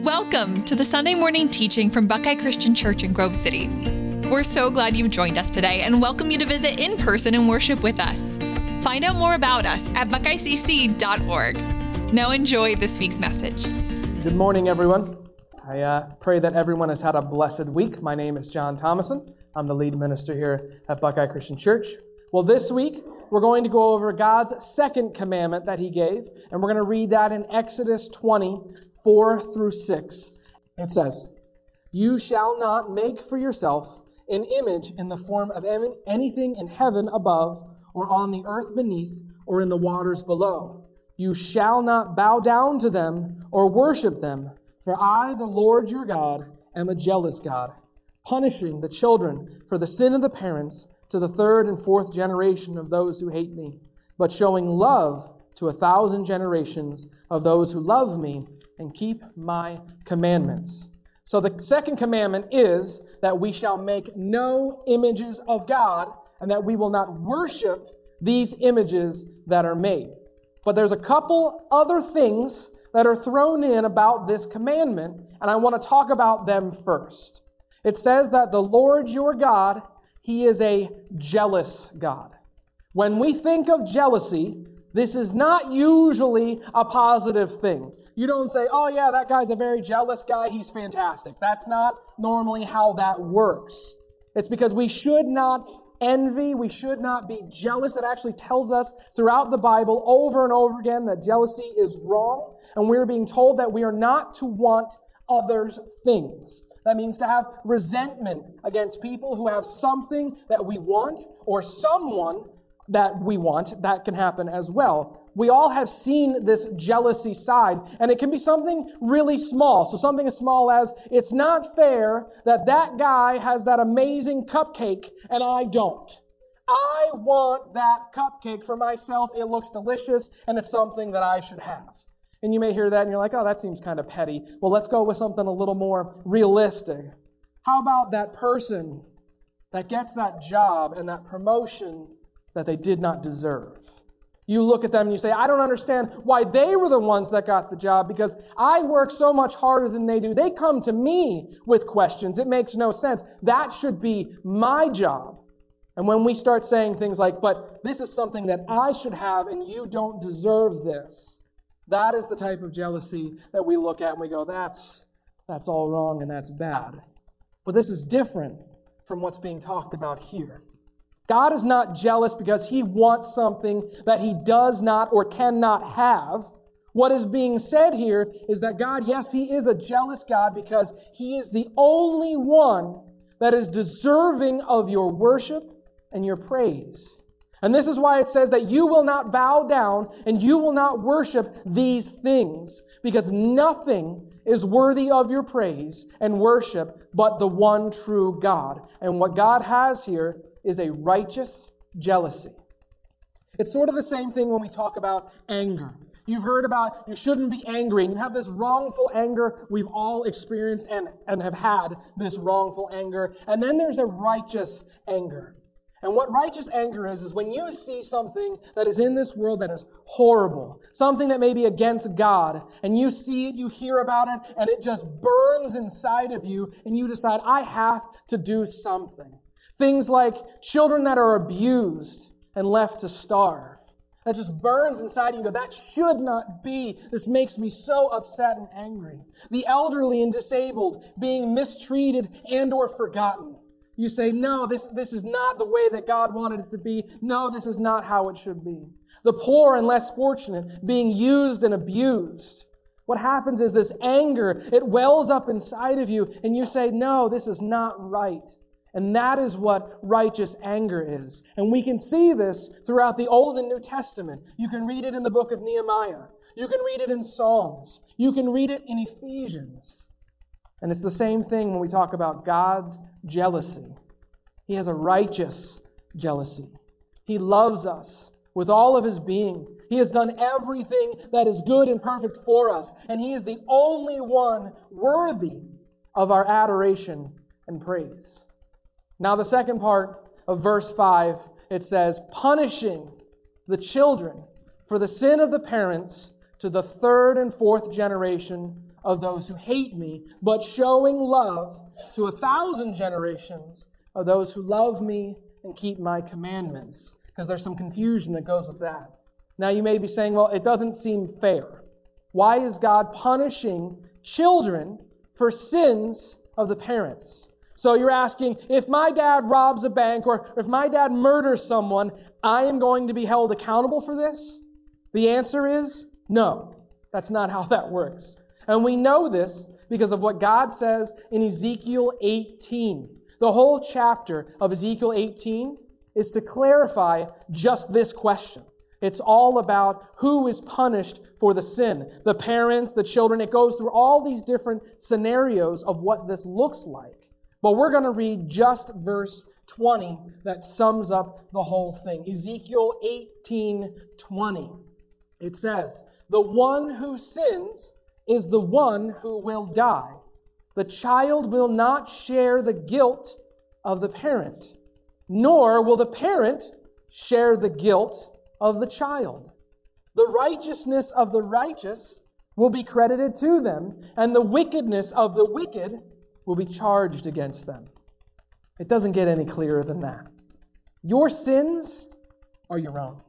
Welcome to the Sunday morning teaching from Buckeye Christian Church in Grove City. We're so glad you've joined us today and welcome you to visit in person and worship with us. Find out more about us at buckeyecc.org. Now enjoy this week's message. Good morning, everyone. I pray that everyone has had a blessed week. My name is John Thomason. I'm the lead minister here at Buckeye Christian Church. Well, this week, we're going to go over God's second commandment that He gave, and we're going to read that in Exodus 20, 4 through 6. It says, "You shall not make for yourself an image in the form of anything in heaven above, or on the earth beneath, or in the waters below. You shall not bow down to them or worship them, for I, the Lord your God, am a jealous God, punishing the children for the sin of the parents to the third and fourth generation of those who hate me, but showing love to 1,000 generations of those who love me and keep my commandments." So the second commandment is that we shall make no images of God and that we will not worship these images that are made. But there's a couple other things that are thrown in about this commandment, and I want to talk about them first. It says that the Lord your God, He is a jealous God. When we think of jealousy, this is not usually a positive thing. You don't say, oh yeah, that guy's a very jealous guy, he's fantastic. That's not normally how that works. It's because we should not envy, we should not be jealous. It actually tells us throughout the Bible over and over again that jealousy is wrong, and we're being told that we are not to want others' things. That means to have resentment against people who have something that we want or someone that we want. That can happen as well. We all have seen this jealousy side, and it can be something really small. So something as small as, it's not fair that that guy has that amazing cupcake and I don't. I want that cupcake for myself. It looks delicious, and it's something that I should have. And you may hear that and you're like, oh, that seems kind of petty. Well, let's go with something a little more realistic. How about that person that gets that job and that promotion that they did not deserve? You look at them and you say, I don't understand why they were the ones that got the job because I work so much harder than they do. They come to me with questions. It makes no sense. That should be my job. And when we start saying things like, but this is something that I should have and you don't deserve this, that is the type of jealousy that we look at and we go, that's all wrong and that's bad. But this is different from what's being talked about here. God is not jealous because He wants something that He does not or cannot have. What is being said here is that God, yes, He is a jealous God because He is the only one that is deserving of your worship and your praise. And this is why it says that you will not bow down and you will not worship these things, because nothing is worthy of your praise and worship but the one true God. And what God has here is a righteous jealousy. It's sort of the same thing when we talk about anger. You've heard about you shouldn't be angry, and you have this wrongful anger. We've all experienced and have had this wrongful anger. And then there's a righteous anger. And what righteous anger is when you see something that is in this world that is horrible, something that may be against God, and you see it, you hear about it, and it just burns inside of you, and you decide, I have to do something. Things like children that are abused and left to starve. That just burns inside you. You go, that should not be. This makes me so upset and angry. The elderly and disabled being mistreated and or forgotten. You say, no, this is not the way that God wanted it to be. No, this is not how it should be. The poor and less fortunate being used and abused. What happens is this anger, it wells up inside of you, and you say, no, this is not right. And that is what righteous anger is. And we can see this throughout the Old and New Testament. You can read it in the book of Nehemiah. You can read it in Psalms. You can read it in Ephesians. And it's the same thing when we talk about God's jealousy. He has a righteous jealousy. He loves us with all of His being. He has done everything that is good and perfect for us. And He is the only one worthy of our adoration and praise. Now, the second part of verse 5, it says, punishing the children for the sin of the parents to the third and fourth generation of those who hate me, but showing love to 1,000 generations of those who love me and keep my commandments. Because there's some confusion that goes with that. Now you may be saying, well, it doesn't seem fair. Why is God punishing children for sins of the parents? So you're asking, if my dad robs a bank or if my dad murders someone, I am going to be held accountable for this? The answer is no. That's not how that works. And we know this because of what God says in Ezekiel 18. The whole chapter of Ezekiel 18 is to clarify just this question. It's all about who is punished for the sin. The parents, the children. It goes through all these different scenarios of what this looks like. But we're going to read just verse 20 that sums up the whole thing. Ezekiel 18:20. It says, "The one who sins is the one who will die. The child will not share the guilt of the parent, nor will the parent share the guilt of the child. The righteousness of the righteous will be credited to them, and the wickedness of the wicked will be charged against them." It doesn't get any clearer than that. Your sins are your own.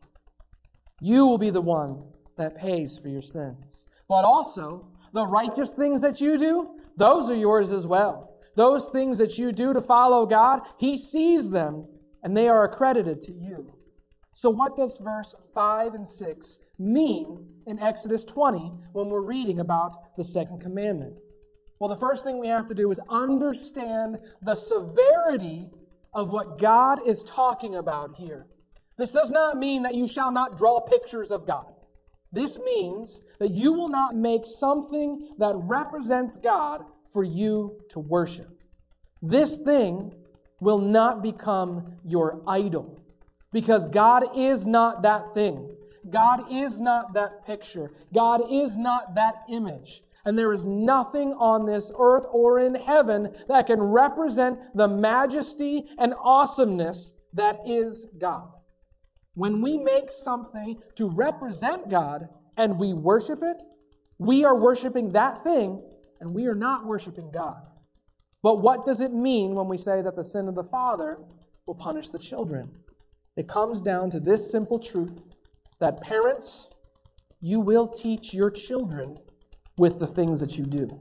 You will be the one that pays for your sins. But also, the righteous things that you do, those are yours as well. Those things that you do to follow God, He sees them, and they are accredited to you. So what does verse 5 and 6 mean in Exodus 20 when we're reading about the second commandment? Well, the first thing we have to do is understand the severity of what God is talking about here. This does not mean that you shall not draw pictures of God. This means that you will not make something that represents God for you to worship. This thing will not become your idol, because God is not that thing. God is not that picture. God is not that image. And there is nothing on this earth or in heaven that can represent the majesty and awesomeness that is God. When we make something to represent God and we worship it, we are worshiping that thing and we are not worshiping God. But what does it mean when we say that the sin of the father will punish the children? It comes down to this simple truth, that parents, you will teach your children with the things that you do.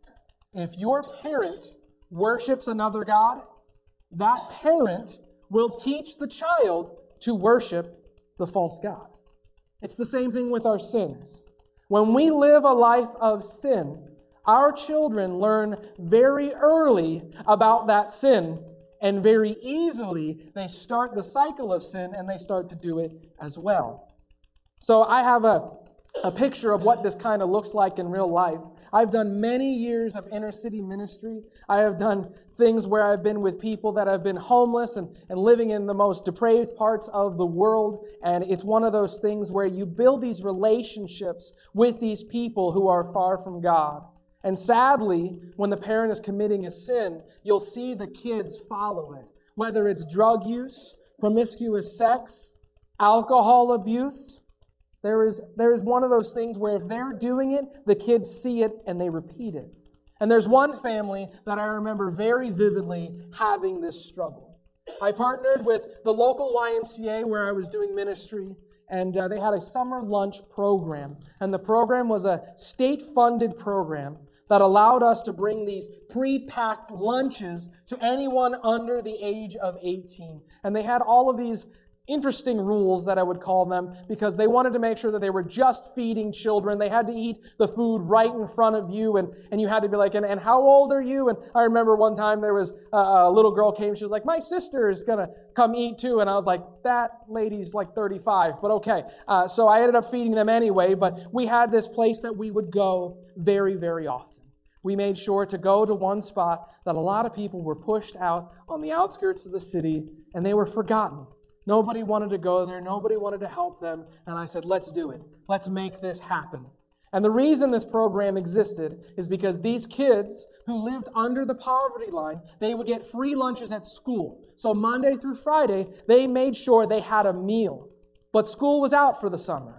If your parent worships another god, that parent will teach the child to worship the false god. It's the same thing with our sins. When we live a life of sin, our children learn very early about that sin, and very easily they start the cycle of sin and they start to do it as well. So I have a picture of what this kind of looks like in real life. I've done many years of inner city ministry. I have done things where I've been with people that have been homeless and living in the most depraved parts of the world. And it's one of those things where you build these relationships with these people who are far from God. And sadly, when the parent is committing a sin, you'll see the kids follow it. Whether it's drug use, promiscuous sex, alcohol abuse, there is one of those things where if they're doing it, the kids see it and they repeat it. And there's one family that I remember very vividly having this struggle. I partnered with the local YMCA where I was doing ministry, and they had a summer lunch program. And the program was a state-funded program that allowed us to bring these pre-packed lunches to anyone under the age of 18. And they had all of these interesting rules, that I would call them, because they wanted to make sure that they were just feeding children. They had to eat the food right in front of you, and you had to be like, and how old are you? And I remember one time there was a little girl came, she was like, my sister is going to come eat too. And I was like, that lady's like 35, but okay. So I ended up feeding them anyway, but we had this place that we would go very, very often. We made sure to go to one spot that a lot of people were pushed out on the outskirts of the city, and they were forgotten. Nobody wanted to go there. Nobody wanted to help them. And I said, let's do it. Let's make this happen. And the reason this program existed is because these kids who lived under the poverty line, they would get free lunches at school. So Monday through Friday, they made sure they had a meal. But school was out for the summer.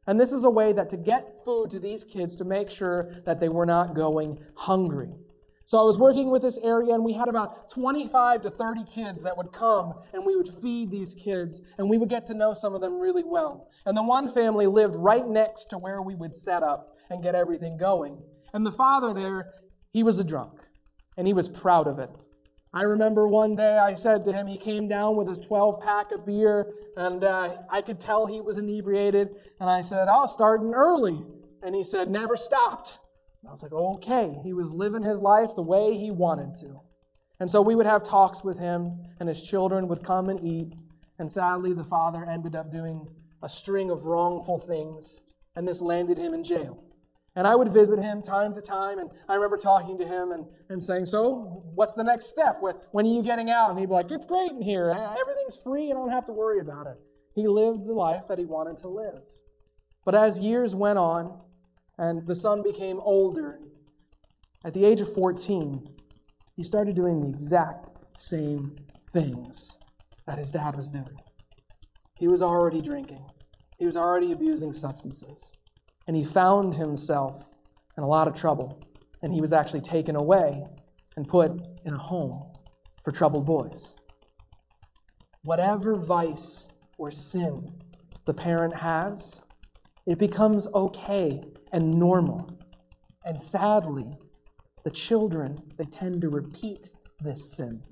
And this is a way that to get food to these kids to make sure that they were not going hungry. So I was working with this area, and we had about 25 to 30 kids that would come, and we would feed these kids, and we would get to know some of them really well. And the one family lived right next to where we would set up and get everything going. And the father there, he was a drunk, and he was proud of it. I remember one day I said to him, he came down with his 12-pack of beer, and I could tell he was inebriated. And I said, "Oh, starting early." And he said, "Never stopped." And I was like, okay. He was living his life the way he wanted to. And so we would have talks with him, and his children would come and eat. And sadly, the father ended up doing a string of wrongful things, and this landed him in jail. And I would visit him time to time, and I remember talking to him and saying, "So, what's the next step? When are you getting out?" And he'd be like, "It's great in here. Everything's free. I don't have to worry about it." He lived the life that he wanted to live. But as years went on, and the son became older, at the age of 14, he started doing the exact same things that his dad was doing. He was already drinking. He was already abusing substances. And he found himself in a lot of trouble. And he was actually taken away and put in a home for troubled boys. Whatever vice or sin the parent has, it becomes okay and normal. And sadly, the children, they tend to repeat this sin.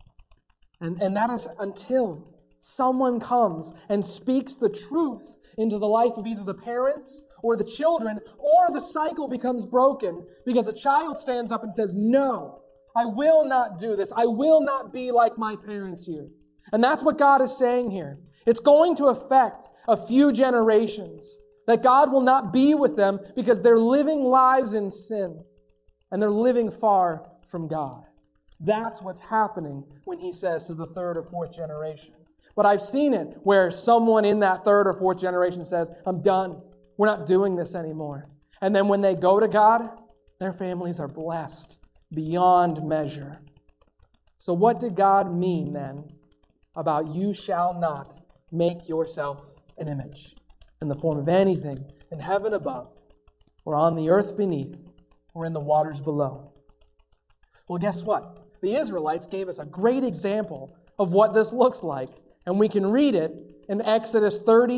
And that is until someone comes and speaks the truth into the life of either the parents or the children, or the cycle becomes broken because a child stands up and says, "No, I will not do this. I will not be like my parents here." And that's what God is saying here. It's going to affect a few generations, that God will not be with them because they're living lives in sin and they're living far from God. That's what's happening when he says to the third or fourth generation. But I've seen it where someone in that third or fourth generation says, "I'm done. We're not doing this anymore." And then when they go to God, their families are blessed beyond measure. So what did God mean then about "you shall not make yourself an image in the form of anything in heaven above, or on the earth beneath, or in the waters below"? Well, guess what? The Israelites gave us a great example of what this looks like. And we can read it in Exodus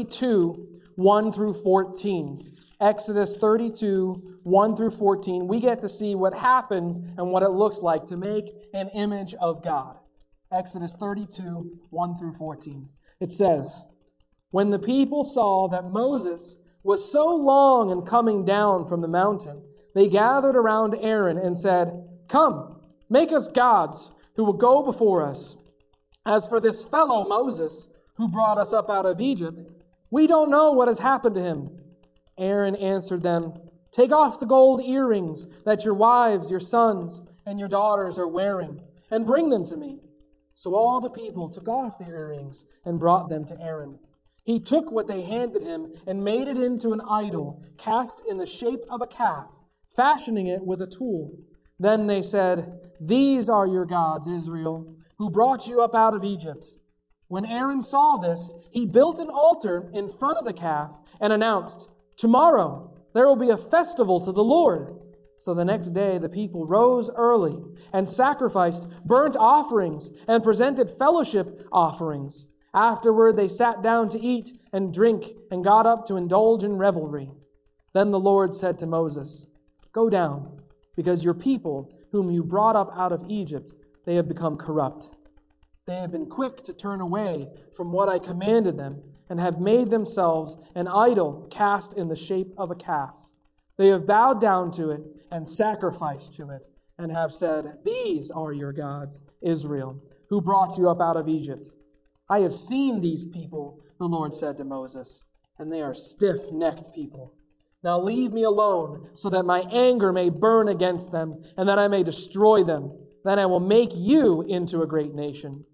32, 1 through 14. Exodus 32, 1 through 14. We get to see what happens and what it looks like to make an image of God. Exodus 32, 1 through 14. It says, "When the people saw that Moses was so long in coming down from the mountain, they gathered around Aaron and said, 'Come, make us gods who will go before us. As for this fellow Moses, who brought us up out of Egypt, we don't know what has happened to him.' Aaron answered them, 'Take off the gold earrings that your wives, your sons, and your daughters are wearing, and bring them to me.' So all the people took off the earrings and brought them to Aaron. He took what they handed him and made it into an idol, cast in the shape of a calf, fashioning it with a tool. Then they said, 'These are your gods, Israel, who brought you up out of Egypt.' When Aaron saw this, he built an altar in front of the calf and announced, 'Tomorrow there will be a festival to the Lord.' So the next day the people rose early and sacrificed burnt offerings and presented fellowship offerings. Afterward they sat down to eat and drink and got up to indulge in revelry. Then the Lord said to Moses, 'Go down, because your people, whom you brought up out of Egypt, they have become corrupt. They have been quick to turn away from what I commanded them and have made themselves an idol cast in the shape of a calf. They have bowed down to it and sacrificed to it and have said, "These are your gods, Israel, who brought you up out of Egypt." I have seen these people, the Lord said to Moses, and they are stiff-necked people. Now leave me alone so that my anger may burn against them and that I may destroy them. Then I will make you into a great nation.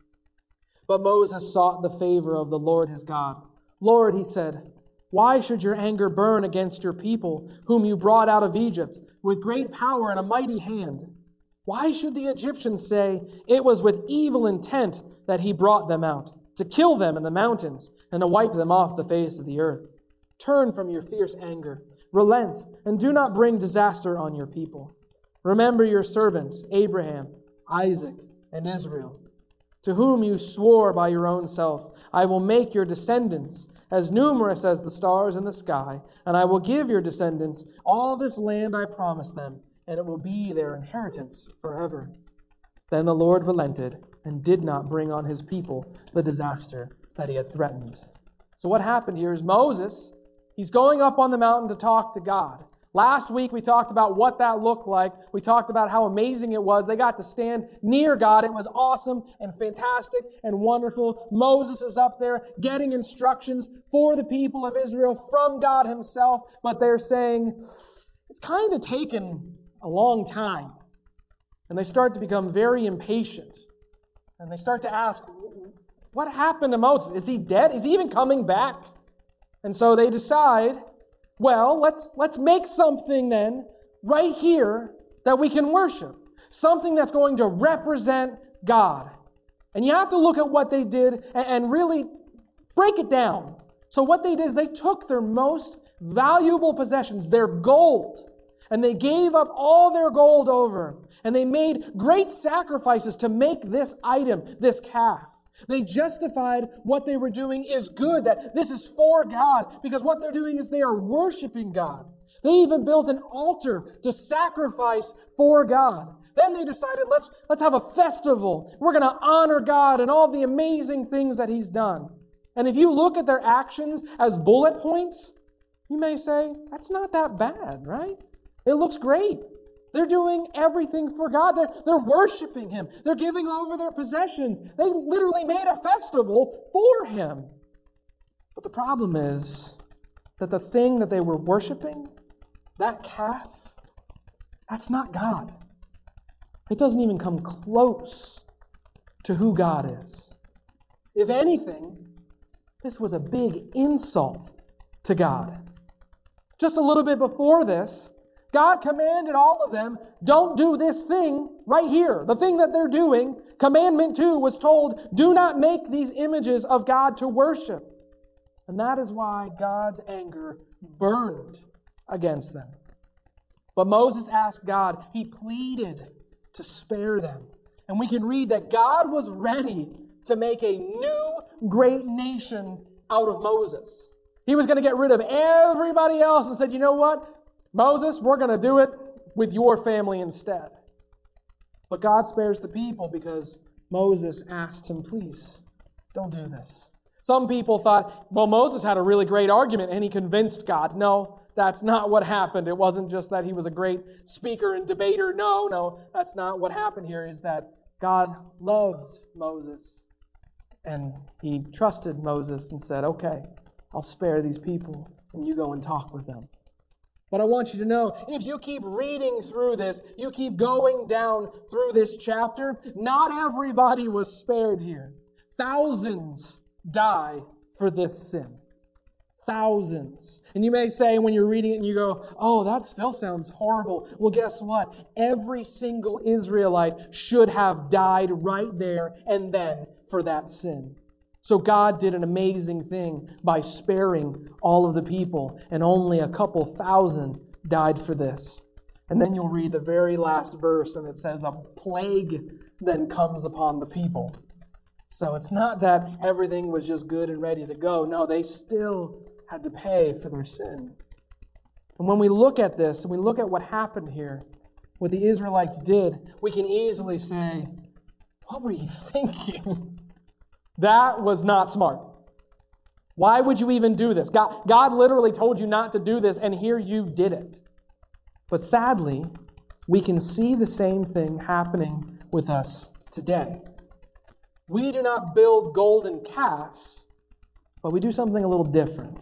But Moses sought the favor of the Lord his God. "Lord," he said, "why should your anger burn against your people, whom you brought out of Egypt, with great power and a mighty hand? Why should the Egyptians say, 'It was with evil intent that he brought them out, to kill them in the mountains and to wipe them off the face of the earth'? Turn from your fierce anger. Relent, and do not bring disaster on your people. Remember your servants, Abraham, Isaac, and Israel, to whom you swore by your own self, I will make your descendants as numerous as the stars in the sky, and I will give your descendants all this land I promised them, and it will be their inheritance forever. Then the Lord relented and did not bring on his people the disaster that he had threatened. So what happened here is Moses, he's going up on the mountain to talk to God. Last week we talked about what that looked like. We talked about how amazing it was. They got to stand near God. It was awesome and fantastic and wonderful. Moses is up there getting instructions for the people of Israel from God himself, but they're saying, it's kind of taken a long time. And they start to become very impatient. And they start to ask, what happened to Moses? Is he dead? Is he even coming back? And so they decide, well, let's make something then right here that we can worship. Something that's going to represent God. And you have to look at what they did and really break it down. So what they did is they took their most valuable possessions, their gold, and they gave up all their gold over. And they made great sacrifices to make this item, this calf. They justified what they were doing is good, that this is for God, because what they're doing is they are worshiping God. They even built an altar to sacrifice for God. Then they decided, let's have a festival. We're going to honor God and all the amazing things that He's done. And if you look at their actions as bullet points, you may say, that's not that bad, right? It looks great. They're doing everything for God. They're worshiping Him. They're giving over their possessions. They literally made a festival for Him. But the problem is that the thing that they were worshiping, that calf, that's not God. It doesn't even come close to who God is. If anything, this was a big insult to God. Just a little bit before this, God commanded all of them, don't do this thing right here. The thing that they're doing, commandment 2 was told, do not make these images of God to worship. And that is why God's anger burned against them. But Moses asked God, he pleaded to spare them. And we can read that God was ready to make a new great nation out of Moses. He was going to get rid of everybody else and said, you know what? Moses, we're going to do it with your family instead. But God spares the people because Moses asked him, please, don't do this. Some people thought, well, Moses had a really great argument and he convinced God. No, that's not what happened. It wasn't just that he was a great speaker and debater. No, that's not what happened here. Is that God loved Moses and he trusted Moses and said, okay, I'll spare these people and you go and talk with them. But I want you to know, if you keep reading through this, you keep going down through this chapter, not everybody was spared here. Thousands die for this sin. Thousands. And you may say when you're reading it and you go, oh, that still sounds horrible. Well, guess what? Every single Israelite should have died right there and then for that sin. So God did an amazing thing by sparing all of the people, and only a couple thousand died for this. And then you'll read the very last verse, and it says, a plague then comes upon the people. So it's not that everything was just good and ready to go. No, they still had to pay for their sin. And when we look at this, and we look at what happened here, what the Israelites did, we can easily say, what were you thinking? That was not smart. Why would you even do this? God literally told you not to do this, and here you did it. But sadly, we can see the same thing happening with us today. We do not build golden calves, but we do something a little different.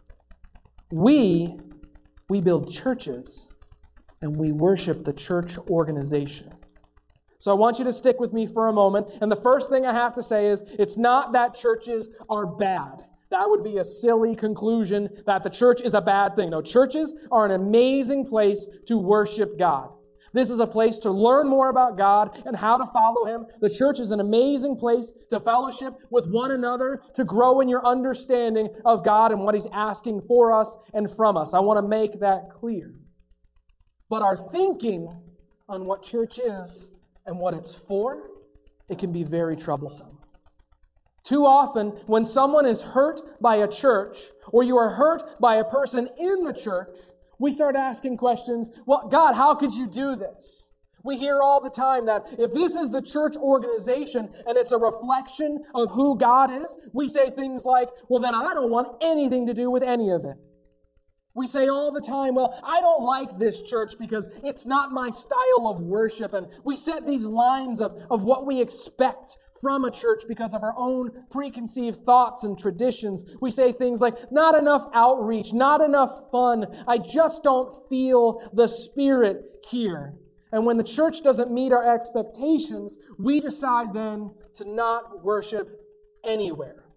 We build churches, and we worship the church organization. So I want you to stick with me for a moment. And the first thing I have to say is, it's not that churches are bad. That would be a silly conclusion that the church is a bad thing. No, churches are an amazing place to worship God. This is a place to learn more about God and how to follow Him. The church is an amazing place to fellowship with one another, to grow in your understanding of God and what He's asking for us and from us. I want to make that clear. But our thinking on what church is and what it's for, it can be very troublesome. Too often, when someone is hurt by a church, or you are hurt by a person in the church, we start asking questions, well, God, how could you do this? We hear all the time that if this is the church organization and it's a reflection of who God is, we say things like, well, then I don't want anything to do with any of it. We say all the time, well, I don't like this church because it's not my style of worship. And we set these lines of what we expect from a church because of our own preconceived thoughts and traditions. We say things like, not enough outreach, not enough fun. I just don't feel the Spirit here. And when the church doesn't meet our expectations, we decide then to not worship anywhere.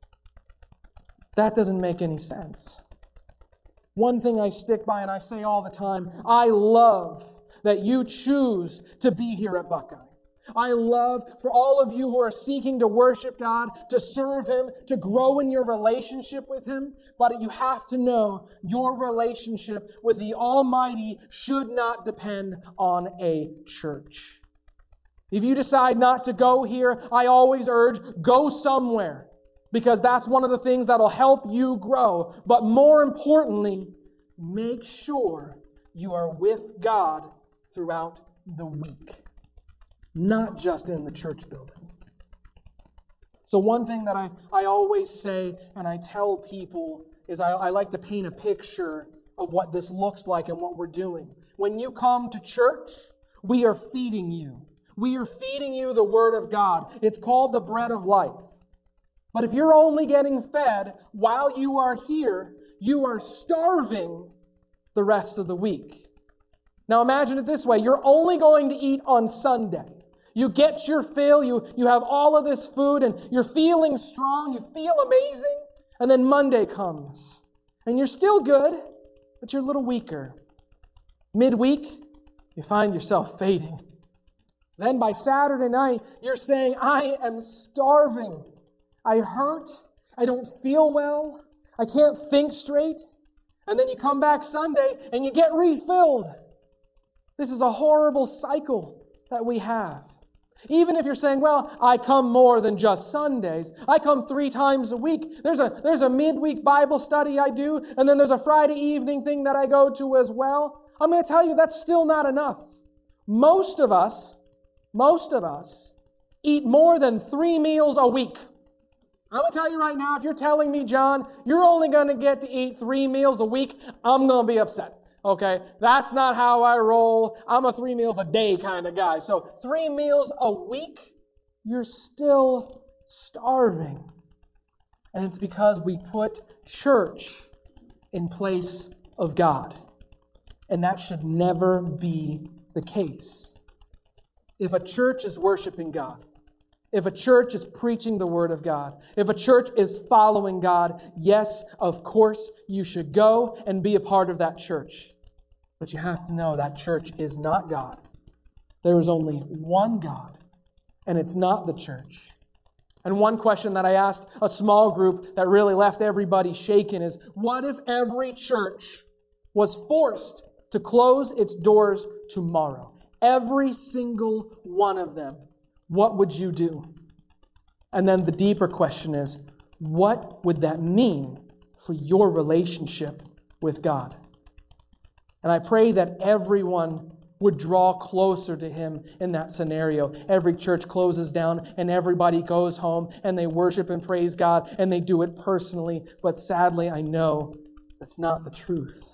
That doesn't make any sense. One thing I stick by and I say all the time, I love that you choose to be here at Buckeye. I love for all of you who are seeking to worship God, to serve Him, to grow in your relationship with Him. But you have to know your relationship with the Almighty should not depend on a church. If you decide not to go here, I always urge, go somewhere. Because that's one of the things that'll help you grow. But more importantly, make sure you are with God throughout the week. Not just in the church building. So one thing that I always say and I tell people is I like to paint a picture of what this looks like and what we're doing. When you come to church, we are feeding you. We are feeding you the Word of God. It's called the bread of life. But if you're only getting fed while you are here, you are starving the rest of the week. Now imagine it this way. You're only going to eat on Sunday. You get your fill, you have all of this food, and you're feeling strong, you feel amazing, and then Monday comes. And you're still good, but you're a little weaker. Midweek, you find yourself fading. Then by Saturday night, you're saying, I am starving. I hurt. I don't feel well. I can't think straight. And then you come back Sunday and you get refilled. This is a horrible cycle that we have. Even if you're saying, well, I come more than just Sundays. I come 3 times a week. There's a midweek Bible study I do, and then there's a Friday evening thing that I go to as well. I'm going to tell you that's still not enough. Most of us eat more than 3 meals a week. I'm going to tell you right now, if you're telling me, John, you're only going to get to eat 3 meals a week, I'm going to be upset. Okay? That's not how I roll. I'm a 3 meals a day kind of guy. So 3 meals a week, you're still starving. And it's because we put church in place of God. And that should never be the case. If a church is worshiping God, if a church is preaching the Word of God, if a church is following God, yes, of course, you should go and be a part of that church. But you have to know that church is not God. There is only one God, and it's not the church. And one question that I asked a small group that really left everybody shaken is, what if every church was forced to close its doors tomorrow? Every single one of them. What would you do? And then the deeper question is, what would that mean for your relationship with God? And I pray that everyone would draw closer to Him in that scenario. Every church closes down and everybody goes home and they worship and praise God and they do it personally. But sadly, I know that's not the truth.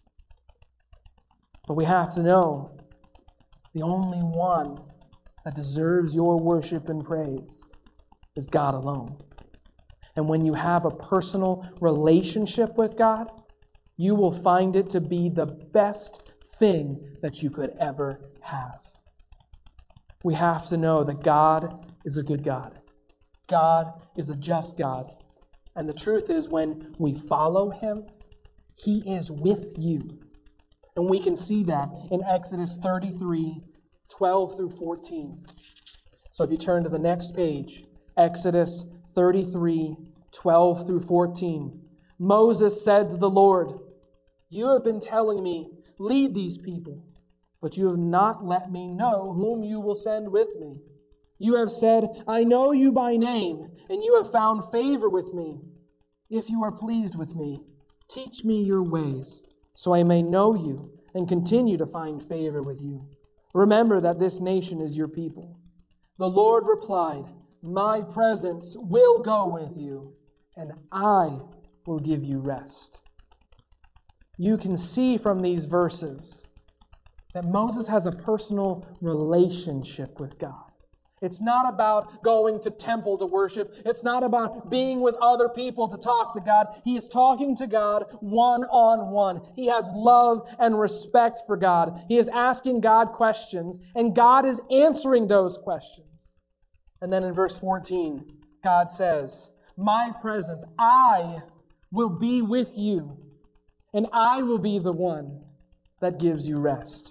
But we have to know the only one that deserves your worship and praise is God alone. And when you have a personal relationship with God, you will find it to be the best thing that you could ever have. We have to know that God is a good God. God is a just God. And the truth is, when we follow Him, He is with you. And we can see that in Exodus 33, 12 through 14. So if you turn to the next page, Exodus 33, 12 through 14. Moses said to the Lord, "You have been telling me, lead these people, but you have not let me know whom you will send with me. You have said, I know you by name, and you have found favor with me. If you are pleased with me, teach me your ways, so I may know you and continue to find favor with you. Remember that this nation is your people." The Lord replied, "My presence will go with you, and I will give you rest." You can see from these verses that Moses has a personal relationship with God. It's not about going to temple to worship. It's not about being with other people to talk to God. He is talking to God one-on-one. He has love and respect for God. He is asking God questions, and God is answering those questions. And then in verse 14, God says, "My presence, I will be with you, and I will be the one that gives you rest."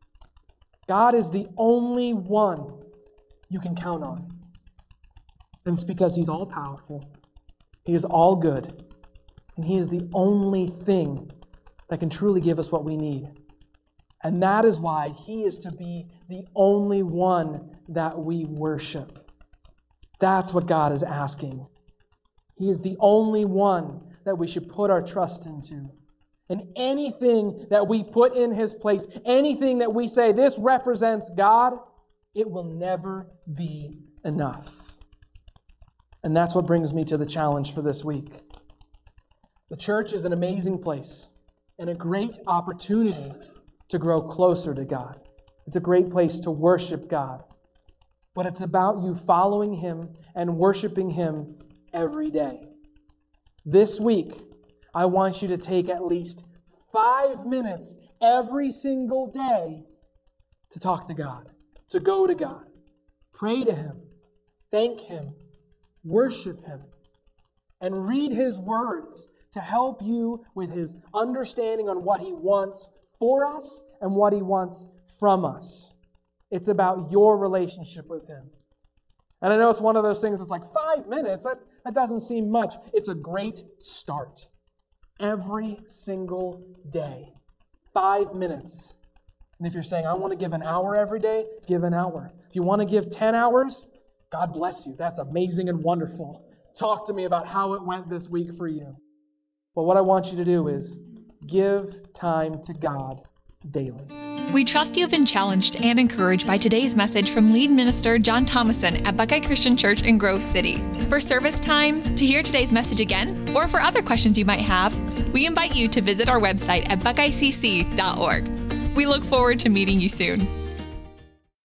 God is the only one you can count on. And it's because He's all-powerful. He is all good. And He is the only thing that can truly give us what we need. And that is why He is to be the only one that we worship. That's what God is asking. He is the only one that we should put our trust into. And anything that we put in His place, anything that we say, this represents God, it will never be enough. And that's what brings me to the challenge for this week. The church is an amazing place and a great opportunity to grow closer to God. It's a great place to worship God. But it's about you following Him and worshiping Him every day. This week, I want you to take at least 5 minutes every single day to talk to God, to go to God, pray to Him, thank Him, worship Him, and read His words to help you with His understanding on what He wants for us and what He wants from us. It's about your relationship with Him. And I know it's one of those things that's like 5 minutes. That doesn't seem much. It's a great start. Every single day. 5 minutes. And if you're saying, I want to give an hour every day, give an hour. If you want to give 10 hours, God bless you. That's amazing and wonderful. Talk to me about how it went this week for you. But what I want you to do is give time to God daily. We trust you have been challenged and encouraged by today's message from lead minister John Thomason at Buckeye Christian Church in Grove City. For service times, to hear today's message again, or for other questions you might have, we invite you to visit our website at buckeyecc.org. We look forward to meeting you soon.